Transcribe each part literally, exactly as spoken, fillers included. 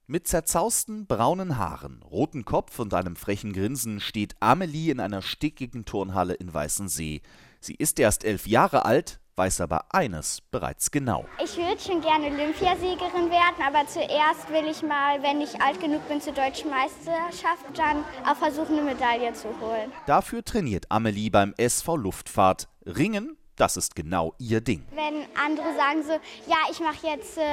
Mit zerzausten braunen Haaren, rotem Kopf und einem frechen Grinsen steht Amelie in einer stickigen Turnhalle in Weißensee. Sie ist erst elf Jahre alt, weiß aber eines bereits genau. Ich würde schon gerne Olympiasiegerin werden, aber zuerst will ich mal, wenn ich alt genug bin zur Deutschen Meisterschaft, dann auch versuchen, eine Medaille zu holen. Dafür trainiert Amelie beim S V Luftfahrt. Ringen, das ist genau ihr Ding. Wenn andere sagen so, ja, ich mache jetzt äh,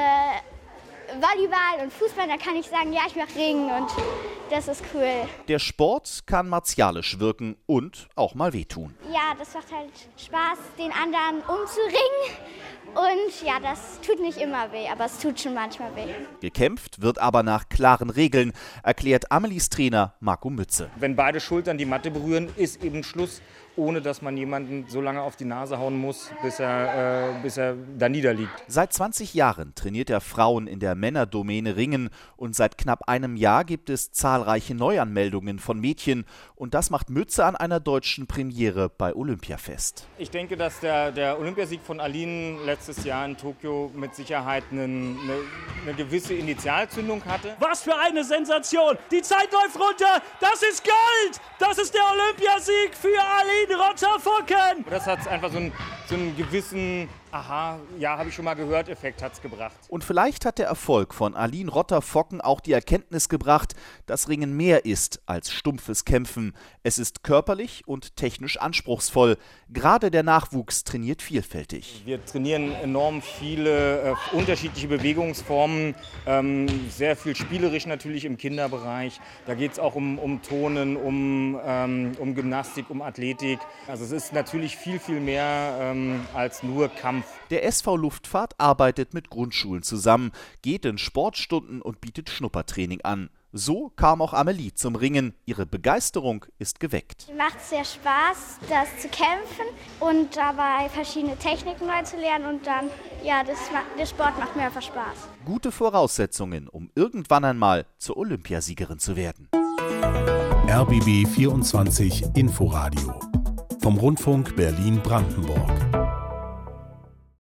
Volleyball und Fußball, dann kann ich sagen, ja, ich mache Ringen und das ist cool. Der Sport kann martialisch wirken und auch mal wehtun. Ja, das macht halt Spaß, den anderen umzuringen. Und ja, das tut nicht immer weh, aber es tut schon manchmal weh. Gekämpft wird aber nach klaren Regeln, erklärt Amelies Trainer Marco Mütze. Wenn beide Schultern die Matte berühren, ist eben Schluss, ohne dass man jemanden so lange auf die Nase hauen muss, bis er, äh, bis er da niederliegt. Seit zwanzig Jahren trainiert er Frauen in der Männerdomäne Ringen und seit knapp einem Jahr gibt es zahlreiche Neuanmeldungen von Mädchen und das macht Mütze an einer deutschen Premiere bei Olympia fest. Ich denke, dass der, der Olympiasieg von Aline letztes Jahr in Tokio mit Sicherheit eine, eine, eine gewisse Initialzündung hatte. Was für eine Sensation! Die Zeit läuft runter! Das ist Gold! Das ist der Olympiasieg für Aline Rotter-Focken! Das hat einfach so einen, so einen gewissen, aha, ja, habe ich schon mal gehört, Effekt hat's gebracht. Und vielleicht hat der Erfolg von Aline Rotter-Focken auch die Erkenntnis gebracht, dass Ringen mehr ist als stumpfes Kämpfen. Es ist körperlich und technisch anspruchsvoll. Gerade der Nachwuchs trainiert vielfältig. Wir trainieren enorm viele äh, unterschiedliche Bewegungsformen, ähm, sehr viel spielerisch natürlich im Kinderbereich. Da geht es auch um, um Turnen, um, ähm, um Gymnastik, um Athletik. Also es ist natürlich viel, viel mehr ähm, als nur Kampf. Der S V Luftfahrt arbeitet mit Grundschulen zusammen, geht in Sportstunden und bietet Schnuppertraining an. So kam auch Amelie zum Ringen. Ihre Begeisterung ist geweckt. Mir macht es sehr Spaß, das zu kämpfen und dabei verschiedene Techniken neu zu lernen. Und dann, ja, das, der Sport macht mir einfach Spaß. Gute Voraussetzungen, um irgendwann einmal zur Olympiasiegerin zu werden. R B B vierundzwanzig Inforadio vom Rundfunk Berlin-Brandenburg.